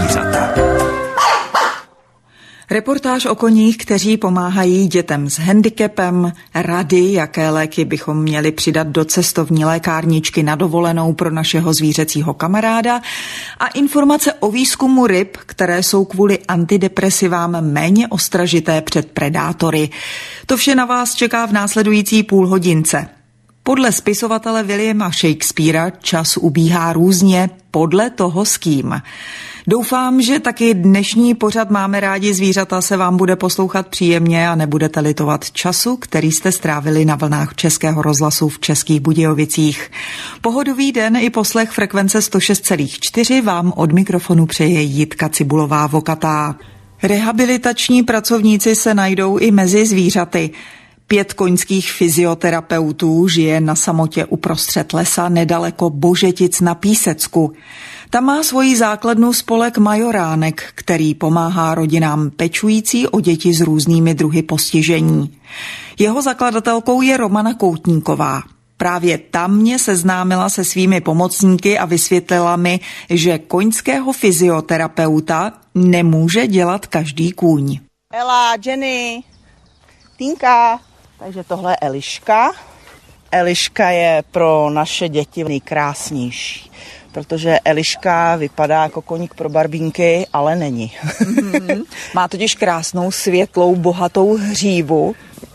zvířata. Reportáž o koních, kteří pomáhají dětem s handicapem, rady, jaké léky bychom měli přidat do cestovní lékárničky na dovolenou pro našeho zvířecího kamaráda a informace o výzkumu ryb, které jsou kvůli antidepresivám méně ostražité před predátory. To vše na vás čeká v následující půlhodince. Podle spisovatele Williama Shakespearea čas ubíhá různě podle toho s kým. Doufám, že taky dnešní pořad Máme rádi zvířata se vám bude poslouchat příjemně a nebudete litovat času, který jste strávili na vlnách Českého rozhlasu v Českých Budějovicích. Pohodový den i poslech frekvence 106,4 vám od mikrofonu přeje Jitka Cibulová-Vokatá. Rehabilitační pracovníci se najdou i mezi zvířaty. 5 koňských fyzioterapeutů žije na samotě uprostřed lesa nedaleko Božetic na Písecku. Tam má svoji základnu spolek Majoránek, který pomáhá rodinám pečující o děti s různými druhy postižení. Jeho zakladatelkou je Romana Koutníková. Právě tam mě seznámila se svými pomocníky a vysvětlila mi, že koňského fyzioterapeuta nemůže dělat každý kůň. Ela, Jenny, Tinka. Takže tohle je Eliška. Eliška je pro naše děti nejkrásnější, protože Eliška vypadá jako koník pro barbínky, ale není. Má totiž krásnou, světlou, bohatou hřívu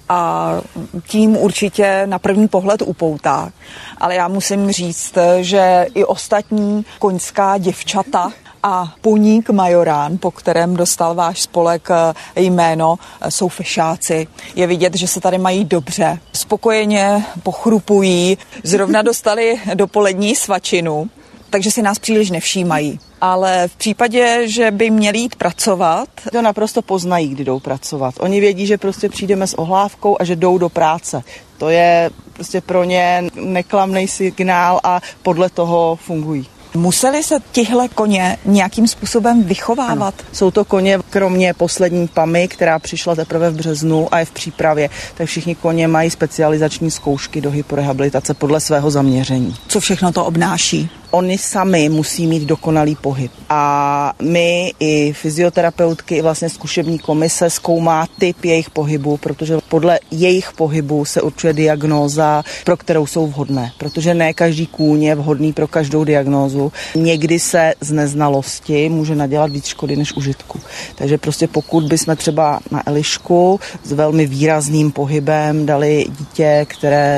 a tím určitě na první pohled upoutá. Ale já musím říct, že i ostatní koňská děvčata a poník Majorán, po kterém dostal váš spolek jméno, jsou fešáci. Je vidět, že se tady mají dobře, spokojeně pochrupují, zrovna dostali dopolední svačinu, takže si nás příliš nevšímají. Ale v případě, že by měli jít pracovat... To naprosto poznají, kdy jdou pracovat. Oni vědí, že prostě přijdeme s ohlávkou a že jdou do práce. To je prostě pro ně neklamný signál a podle toho fungují. Museli se tihle koně nějakým způsobem vychovávat? Ano. Jsou to koně, kromě poslední Pamy, která přišla teprve v březnu a je v přípravě, tak všichni koně mají specializační zkoušky do hyporehabilitace podle svého zaměření. Co všechno to obnáší? Oni sami musí mít dokonalý pohyb. A my i fyzioterapeutky, i vlastně zkušební komise zkoumá typ jejich pohybu, protože podle jejich pohybu se určuje diagnóza, pro kterou jsou vhodné. Protože ne každý kůň je vhodný pro každou diagnózu. Někdy se z neznalosti může nadělat víc škody než užitku. Takže prostě pokud bychom třeba na Elišku s velmi výrazným pohybem dali dítě, které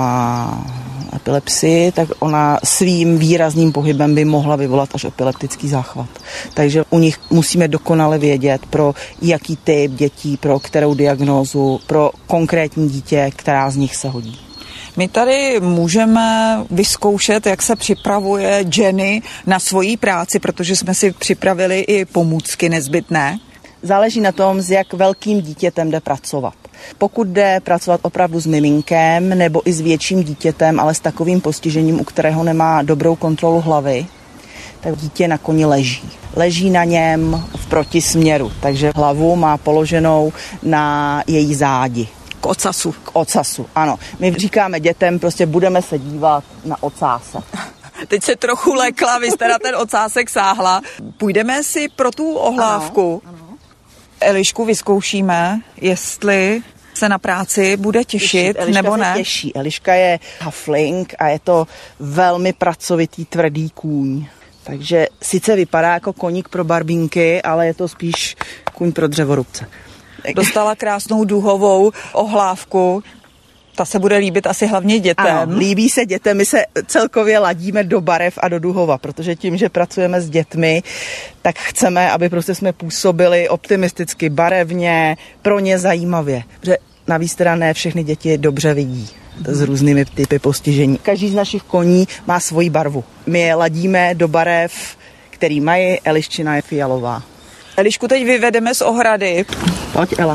má epilepsii, tak ona svým výrazným pohybem by mohla vyvolat až epileptický záchvat. Takže u nich musíme dokonale vědět, pro jaký typ dětí, pro kterou diagnózu, pro konkrétní dítě, která z nich se hodí. My tady můžeme vyzkoušet, jak se připravuje Jenny na svoji práci, protože jsme si připravili i pomůcky nezbytné. Záleží na tom, s jak velkým dítětem jde pracovat. Pokud jde pracovat opravdu s miminkem nebo i s větším dítětem, ale s takovým postižením, u kterého nemá dobrou kontrolu hlavy, tak dítě na koni leží. Leží na něm v protisměru, takže hlavu má položenou na její zádi. K ocasu. K ocasu, ano. My říkáme dětem, prostě budeme se dívat na ocáse. Teď se trochu lekla, vy jste na ten ocásek sáhla. Půjdeme si pro tu ohlávku. Ano. Elišku vyzkoušíme, jestli se na práci bude těšit nebo ne. Těší. Eliška je hafling a je to velmi pracovitý, tvrdý kůň. Takže sice vypadá jako koník pro barbínky, ale je to spíš kůň pro dřevorubce. Dostala krásnou duhovou ohlávku. Ta se bude líbit asi hlavně dětem. Ano, líbí se dětem. My se celkově ladíme do barev a do duhova, protože tím, že pracujeme s dětmi, tak chceme, aby prostě jsme působili optimisticky, barevně, pro ně zajímavě. Protože navíc teda ne všechny děti dobře vidí s různými typy postižení. Každý z našich koní má svoji barvu. My je ladíme do barev, který mají. Eliščina je fialová. Elišku teď vyvedeme z ohrady. Pojď, Ela.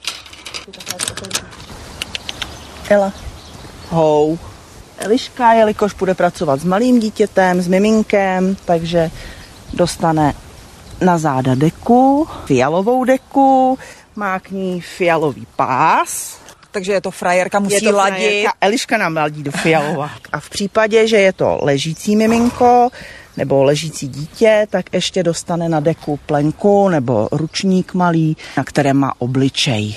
Ela. Hou. Eliška, jelikož bude pracovat s malým dítětem, s miminkem, takže dostane na záda deku, fialovou deku, má k ní fialový pás. Takže je to frajerka, musí ladit. Eliška nám ladí do fialova. A v případě, že je to ležící miminko, nebo ležící dítě, tak ještě dostane na deku plenku nebo ručník malý, na kterém má obličej.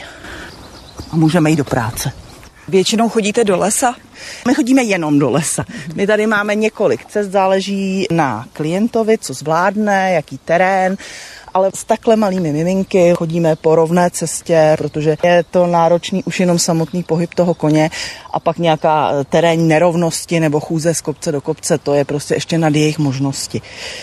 A můžeme jít do práce. Většinou chodíte do lesa? My chodíme jenom do lesa. My tady máme několik cest, záleží na klientovi, co zvládne, jaký terén, ale s takhle malými miminky chodíme po rovné cestě, protože je to náročný už jenom samotný pohyb toho koně a pak nějaká terénní nerovnosti nebo chůze z kopce do kopce, to je prostě ještě nad jejich možnosti.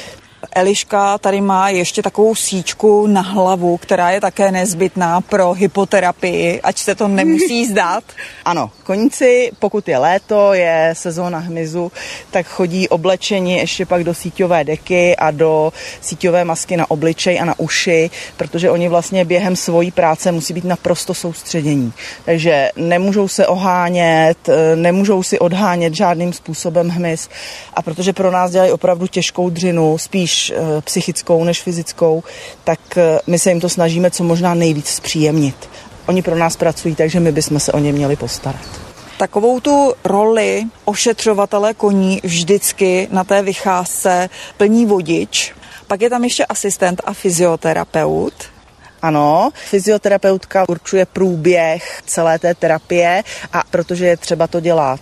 Eliška tady má ještě takovou síčku na hlavu, která je také nezbytná pro hypoterapii, ať se to nemusí zdát. Ano, koníci, pokud je léto, je sezóna hmyzu, tak chodí oblečeni ještě pak do síťové deky a do síťové masky na obličej a na uši, protože oni vlastně během svojí práce musí být naprosto soustředění. Takže nemůžou se ohánět, nemůžou si odhánět žádným způsobem hmyz. A protože pro nás dělají opravdu těžkou dřinu, spíš psychickou než fyzickou, tak my se jim to snažíme co možná nejvíc zpříjemnit. Oni pro nás pracují, takže my bychom se o ně měli postarat. Takovou tu roli ošetřovatele koní vždycky na té vycházce plní vodič. Pak je tam ještě asistent a fyzioterapeut. Ano, fyzioterapeutka určuje průběh celé té terapie a protože je třeba to dělat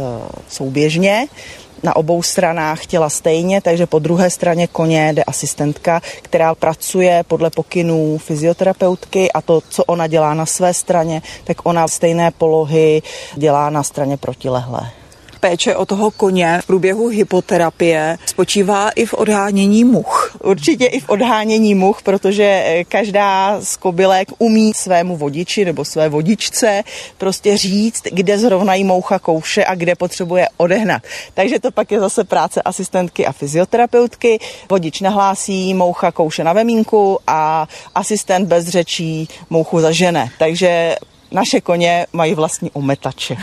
souběžně, na obou stranách těla stejně, takže po druhé straně koně jde asistentka, která pracuje podle pokynů fyzioterapeutky a to, co ona dělá na své straně, tak ona stejné polohy dělá na straně protilehlé. Péče o toho koně v průběhu hypoterapie spočívá i v odhánění much. Určitě i v odhánění much, protože každá z kobylek umí svému vodiči nebo své vodičce prostě říct, kde zrovna jí moucha kouše a kde potřebuje odehnat. Takže to pak je zase práce asistentky a fyzioterapeutky. Vodič nahlásí, moucha kouše na vemínku a asistent bez řečí mouchu zažene. Takže naše koně mají vlastní ometače.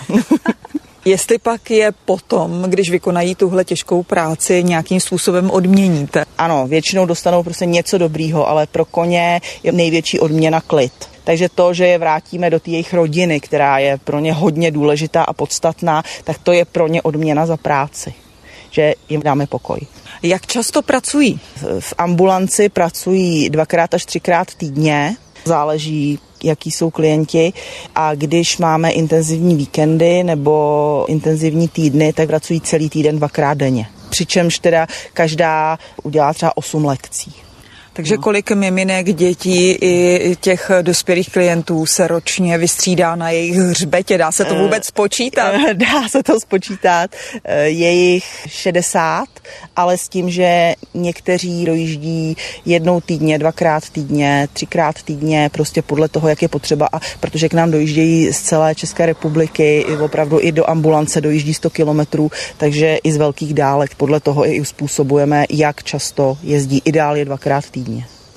Jestli pak je potom, když vykonají tuhle těžkou práci, nějakým způsobem odměníte? Ano, většinou dostanou prostě něco dobrýho, ale pro koně je největší odměna klid. Takže to, že je vrátíme do té jejich rodiny, která je pro ně hodně důležitá a podstatná, tak to je pro ně odměna za práci, že jim dáme pokoj. Jak často pracují? V ambulanci pracují 2x až 3x týdně, záleží, jaký jsou klienti, a když máme intenzivní víkendy nebo intenzivní týdny, tak pracují celý týden 2x denně. Přičemž teda každá udělá třeba 8 lekcí. Takže kolik miminek, dětí i těch dospělých klientů se ročně vystřídá na jejich hřbetě? Dá se to vůbec spočítat? Dá se to spočítat. Je jich 60, ale s tím, že někteří dojíždí jednou týdně, 2x týdně, 3x týdně, prostě podle toho, jak je potřeba. A protože k nám dojíždějí z celé České republiky, opravdu i do ambulance dojíždí 100 kilometrů, takže i z velkých dálek podle toho i uspůsobujeme, jak často jezdí. Ideál je 2x týdně.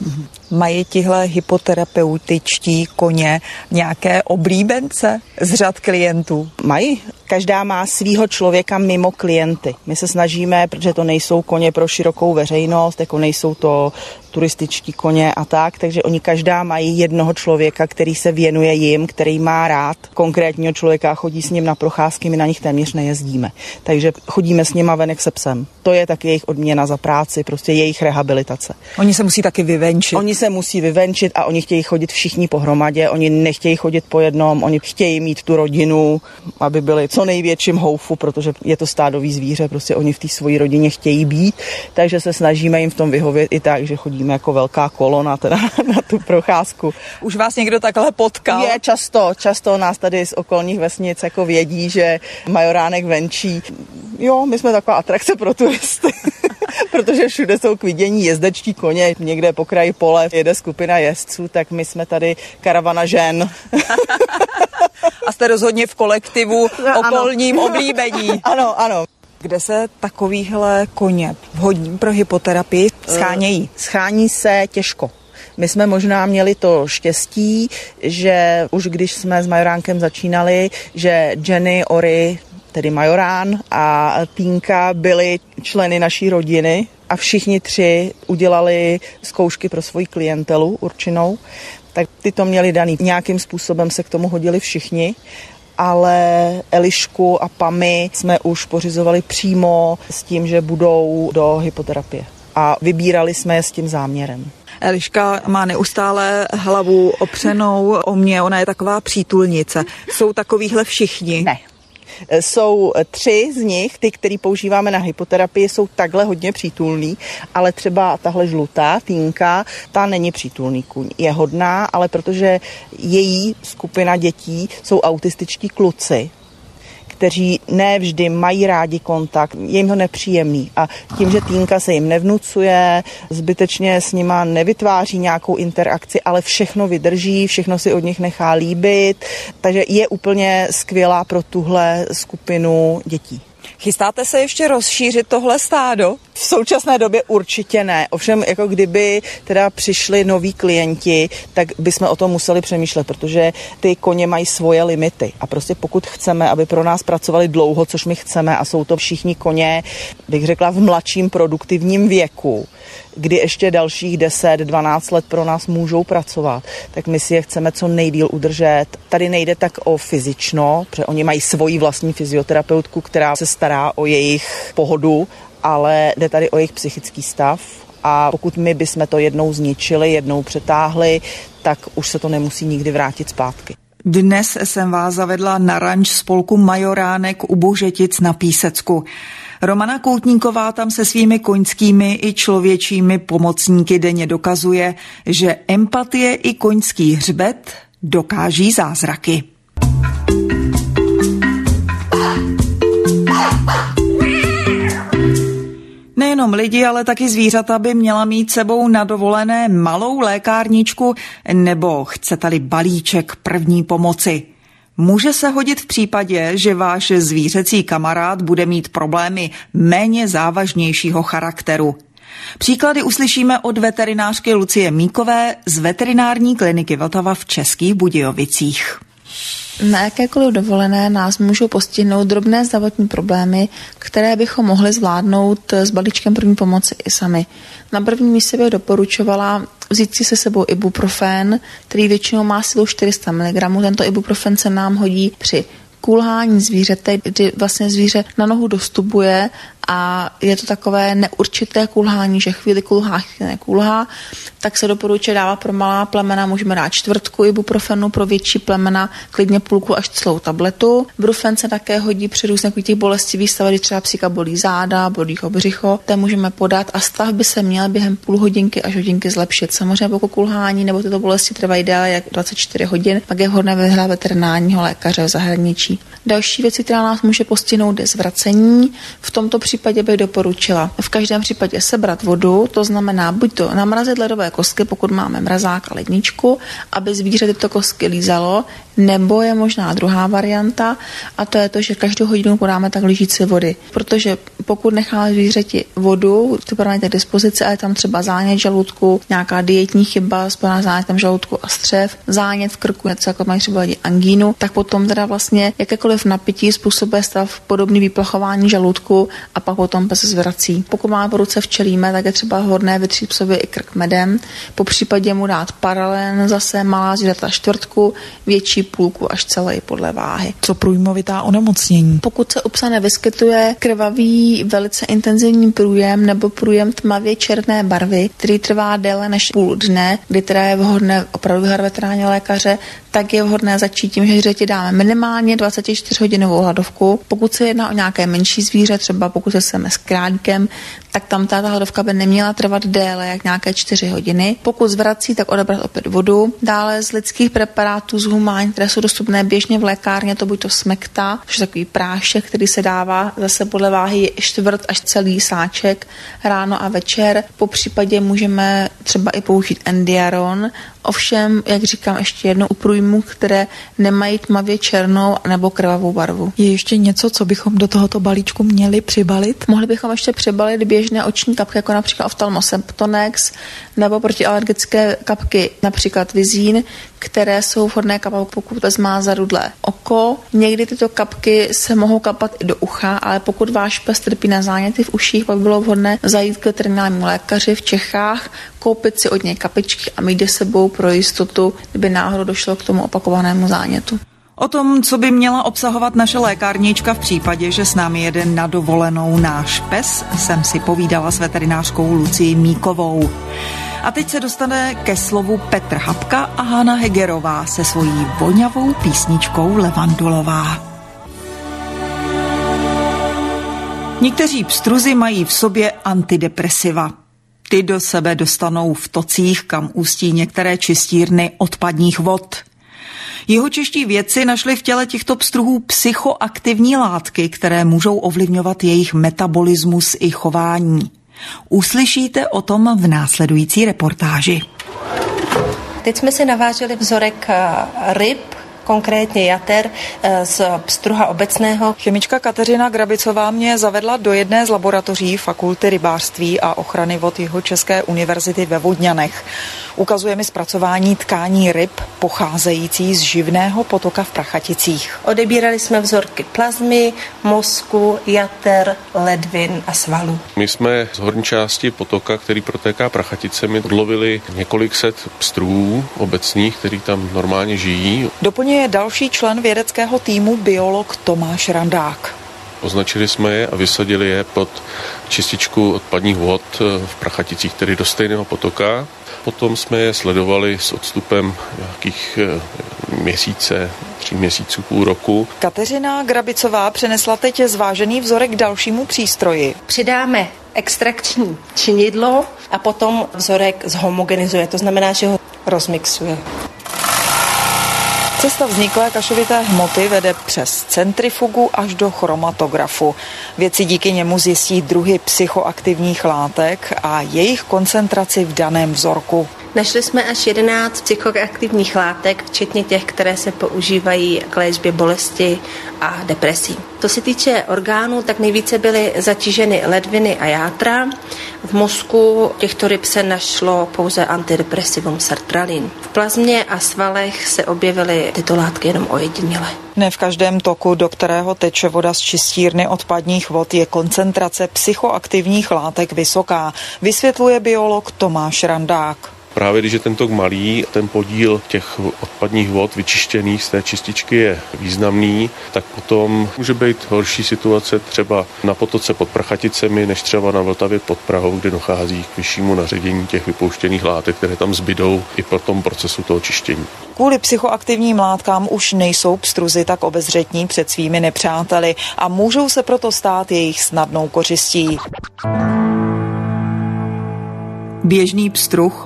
Mají tihle hypoterapeutičtí koně nějaké oblíbence z řad klientů? Mají. Každá má svýho člověka mimo klienty. My se snažíme, protože to nejsou koně pro širokou veřejnost, jako nejsou to turističtí koně a tak, takže oni každá mají jednoho člověka, který se věnuje jim, který má rád konkrétního člověka, chodí s ním na procházky, my na nich téměř nejezdíme. Takže chodíme s nima venek se psem. To je taky jejich odměna za práci, prostě jejich rehabilitace. Oni se musí taky vyvenčit. Oni se musí vyvenčit a oni chtějí chodit všichni pohromadě, oni nechtějí chodit po jednom, oni chtějí mít tu rodinu, aby byli co největším houfu, protože je to stádový zvíře, prostě oni v té svojí rodině chtějí být, takže se snažíme jim v tom vyhovět i tak, že chodíme jako velká kolona teda na tu procházku. Už vás někdo takhle potkal? Je často nás tady z okolních vesnic jako vědí, že majoránek venčí. Jo, my jsme taková atrakce pro turisty. Protože všude jsou k vidění jezdečtí koně, někde po kraji pole jede skupina jezdců, tak my jsme tady karavana žen. A jste rozhodně v kolektivu okolním oblíbení. Ano. Kde se takovýhle koně vhodní pro hypoterapii schánějí? Schání se těžko. My jsme možná měli to štěstí, že už když jsme s majoránkem začínali, že Jenny, Ory, tedy majorán a Týnka byli členy naší rodiny a všichni 3 udělali zkoušky pro svoji klientelu určenou, tak ty to měli daný. Nějakým způsobem se k tomu hodili všichni ale Elišku a Pami jsme už pořizovali přímo s tím, že budou do hypoterapie. A vybírali jsme je s tím záměrem. Eliška má neustále hlavu opřenou o mě, ona je taková přítulnice. Jsou takovýhle všichni? Ne. Jsou 3 z nich, ty, který používáme na hypoterapii, jsou takhle hodně přítulný, ale třeba tahle žlutá, Týnka, ta není přítulný kůň. Je hodná, ale protože její skupina dětí jsou autističtí kluci, kteří ne vždy mají rádi kontakt, je jim to nepříjemný. A tím, že Týnka se jim nevnucuje, zbytečně s nima nevytváří nějakou interakci, ale všechno vydrží, všechno si od nich nechá líbit, takže je úplně skvělá pro tuhle skupinu dětí. Chystáte se ještě rozšířit tohle stádo? V současné době určitě ne. Ovšem, jako kdyby teda přišli noví klienti, tak bychom o tom museli přemýšlet, protože ty koně mají svoje limity. A prostě pokud chceme, aby pro nás pracovali dlouho, což my chceme, a jsou to všichni koně, bych řekla, v mladším produktivním věku, kdy ještě dalších 10-12 let pro nás můžou pracovat, tak my si je chceme co nejdýl udržet. Tady nejde tak o fyzično, protože oni mají svoji vlastní fyzioterapeutku, která se stará o jejich pohodu, ale jde tady o jejich psychický stav. A pokud my bychom to jednou zničili, jednou přetáhli, tak už se to nemusí nikdy vrátit zpátky. Dnes jsem vás zavedla na ranč spolku Majoránek u Božetic na Písecku. Romana Koutníková tam se svými koňskými i člověčími pomocníky denně dokazuje, že empatie i koňský hřbet dokáží zázraky. Nejenom lidi, ale taky zvířata by měla mít sebou na dovolené malou lékárničku nebo chcete-li balíček první pomoci. Může se hodit v případě, že váš zvířecí kamarád bude mít problémy méně závažnějšího charakteru. Příklady uslyšíme od veterinářky Lucie Míkové z veterinární kliniky Vltava v Českých Budějovicích. Na jakékoliv dovolené nás můžou postihnout drobné zdravotní problémy, které bychom mohli zvládnout s balíčkem první pomoci i sami. Na prvním místě bych doporučovala vzít si se sebou ibuprofen, který většinou má sílu 400 mg. Tento ibuprofen se nám hodí při kulhání zvířete, kdy vlastně zvíře na nohu dostupuje a je to takové neurčité kulhání, že chvíli kulhá, chvíli nekulhá, tak se doporučuje dávat pro malá plemena, můžeme dát 1/4 ibuprofenu, pro větší plemena klidně půlku až celou tabletu. Ibuprofen se také hodí při různých těch bolestivých stavech, kdy třeba psíka bolí záda, bolí ho břicho, ten můžeme podat a stav by se měl během půl hodinky až hodinky zlepšit. Samozřejmě pokud kulhání nebo tyto bolesti trvají déle jak 24 hodin, pak je vhodné vyhledat veterinárního lékaře v zahraničí. Další věc, která nás může postihnout, je zvracení. V tomto případě bych doporučila v každém případě sebrat vodu, to znamená buď to namrazit ledové kostky, pokud máme mrazák a ledničku, aby zvíře tyto kostky lízalo, nebo je možná druhá varianta a to je to, že každou hodinu podáme tak lžíci vody, protože pokud necháme zvířeti vodu, ty podáme k dispozici a je tam třeba zánět žaludku, nějaká dietní chyba s zánětem žaludku a střev, zánět v krku, něco jako mají třeba lidi angínu, tak potom teda vlastně jakékoliv napití způsobuje stav podobný vyplachování žaludku a pak potom se zvrací. Pokud máme po ruce včelíme, tak je třeba vhodné vytřít psovi i krk medem, po případě mu dát paralen, zase malá zvířata 1/4, větší půlku až celé podle váhy. Co průjmovitá onemocnění? Pokud se u psa nevyskytuje krvavý, velice intenzivní průjem nebo průjem tmavě černé barvy, který trvá déle než půl dne, kdy teda je vhodné opravdu vyhledat veterinárního lékaře, tak je vhodné začít tím, že zvířeti dáme minimálně 24hodinovou hladovku. Pokud se jedná o nějaké menší zvíře, třeba pokud se seme s králíkem, tak tam ta hladovka by neměla trvat déle jak nějaké 4 hodiny. Pokud zvrací, tak odebrat opět vodu. Dále z lidských preparátů z humán, které jsou dostupné běžně v lékárně, to buď to smekta, což je takový prášek, který se dává zase podle váhy 1/4 až celý sáček ráno a večer. Po případě můžeme třeba i použít Endiaron. Ovšem, jak říkám ještě jednou, u průjmů, které nemají tmavě černou nebo krvavou barvu. Je ještě něco, co bychom do tohoto balíčku měli přibalit? Mohli bychom ještě přibalit běžné oční kapky, jako například Ophthalmoseptonex, nebo protialergické kapky, například Vizín, které jsou vhodné kapat, pokud pes má zarudlé oko. Někdy tyto kapky se mohou kapat i do ucha, ale pokud váš pes trpí na záněty v uších, pak bylo vhodné zajít k veterinárnímu lékaři v Čechách, koupit si od něj kapičky a mít je sebou pro jistotu, kdyby náhodou došlo k tomu opakovanému zánětu. O tom, co by měla obsahovat naše lékárnička v případě, že s námi jede na dovolenou náš pes, jsem si povídala s veterinářkou Lucií Míkovou. A teď se dostane ke slovu Petr Hapka a Hana Hegerová se svojí voňavou písničkou Levandulová. Někteří pstruzi mají v sobě antidepresiva. Ty do sebe dostanou v tocích, kam ústí některé čistírny odpadních vod. Jihočeští vědci našli v těle těchto pstruhů psychoaktivní látky, které můžou ovlivňovat jejich metabolismus i chování. Uslyšíte o tom v následující reportáži. Teď jsme si naváželi vzorek ryb, konkrétně jater z pstruha obecného. Chemička Kateřina Grabicová mě zavedla do jedné z laboratoří Fakulty rybářství a ochrany vod Jihočeské univerzity ve Vodňanech. Ukazuje mi zpracování tkání ryb pocházející z živného potoka v Prachaticích. Odebírali jsme vzorky plazmy, mozku, jater, ledvin a svalů. My jsme z horní části potoka, který protéká Prachaticemi, odlovili několik set pstruhů obecných, který tam normálně žijí. Doplňuje další člen vědeckého týmu biolog Tomáš Randák. Označili jsme je a vysadili je pod čističku odpadních vod v Prachaticích, tedy do stejného potoka. Potom jsme je sledovali s odstupem nějakých měsíce, 3 měsíců, půl roku. Kateřina Grabicová přenesla teď zvážený vzorek k dalšímu přístroji. Přidáme extrakční činidlo a potom vzorek zhomogenizuje, to znamená, že ho rozmixuje. Cesta vzniklé kašovité hmoty vede přes centrifugu až do chromatografu. Vědci díky němu zjistí druhy psychoaktivních látek a jejich koncentraci v daném vzorku. Našli jsme až 11 psychoaktivních látek, včetně těch, které se používají k léčbě bolesti a depresí. Co se týče orgánů, tak nejvíce byly zatíženy ledviny a játra. V mozku těchto ryb se našlo pouze antidepresivum sertralin. V plazmě a svalech se objevily tyto látky jenom ojediněle. Ne v každém toku, do kterého teče voda z čistírny odpadních vod, je koncentrace psychoaktivních látek vysoká, vysvětluje biolog Tomáš Randák. Právě když je ten tok malý, ten podíl těch odpadních vod vyčištěných z té čističky je významný, tak potom může být horší situace třeba na potoce pod Prachaticemi, než třeba na Vltavě pod Prahou, kde dochází k vyššímu naředění těch vypouštěných látek, které tam zbydou i po tom procesu toho čištění. Kvůli psychoaktivním látkám už nejsou pstruzi tak obezřetní před svými nepřáteli a můžou se proto stát jejich snadnou kořistí. Běžný pstruh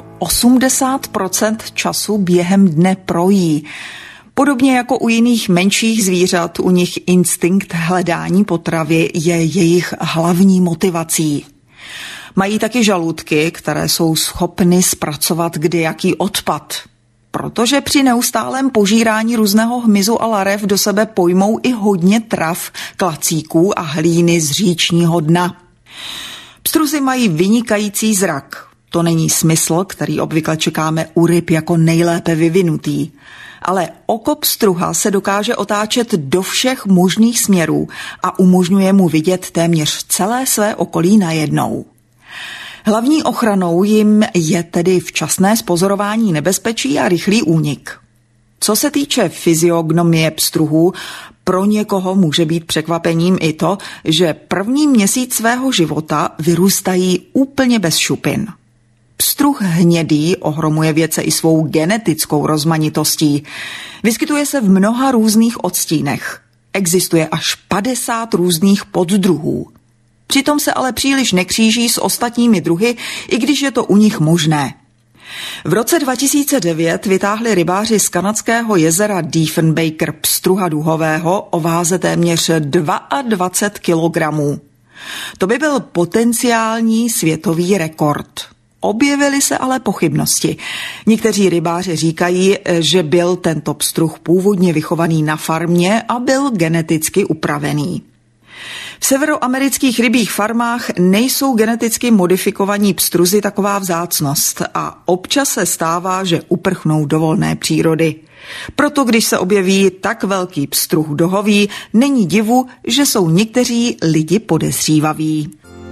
80% času během dne projí. Podobně jako u jiných menších zvířat, u nich instinkt hledání potravy je jejich hlavní motivací. Mají taky žaludky, které jsou schopny zpracovat kdejaký odpad. Protože při neustálém požírání různého hmyzu a larev do sebe pojmou i hodně trav, klacíků a hlíny z říčního dna. Pstruzy mají vynikající zrak. To není smysl, který obvykle čekáme u ryb jako nejlépe vyvinutý. Ale oko pstruha se dokáže otáčet do všech možných směrů a umožňuje mu vidět téměř celé své okolí najednou. Hlavní ochranou jim je tedy včasné zpozorování nebezpečí a rychlý únik. Co se týče fyziognomie pstruhů, pro někoho může být překvapením i to, že první měsíc svého života vyrůstají úplně bez šupin. Pstruh hnědý ohromuje vědce i svou genetickou rozmanitostí. Vyskytuje se v mnoha různých odstínech. Existuje až 50 různých poddruhů. Přitom se ale příliš nekříží s ostatními druhy, i když je to u nich možné. V roce 2009 vytáhli rybáři z kanadského jezera Diefenbaker pstruha duhového o váze téměř 22 kilogramů. To by byl potenciální světový rekord. Objevily se ale pochybnosti. Někteří rybáři říkají, že byl tento pstruh původně vychovaný na farmě a byl geneticky upravený. V severoamerických rybích farmách nejsou geneticky modifikovaní pstruzi taková vzácnost a občas se stává, že uprchnou do volné přírody. Proto když se objeví tak velký pstruh duhový, není divu, že jsou někteří lidi podezřívaví.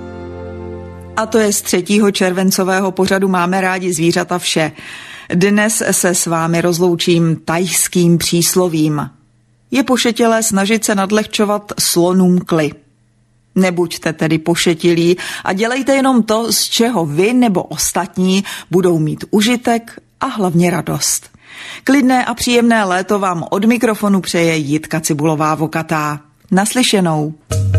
A to je z 3. červencového pořadu Máme rádi zvířata vše. Dnes se s vámi rozloučím thajským příslovím. je pošetilé snažit se nadlehčovat slonům kly. Nebuďte tedy pošetilí a dělejte jenom to, z čeho vy nebo ostatní budou mít užitek a hlavně radost. Klidné a příjemné léto vám od mikrofonu přeje Jitka Cibulová-Vokatá. Naslyšenou.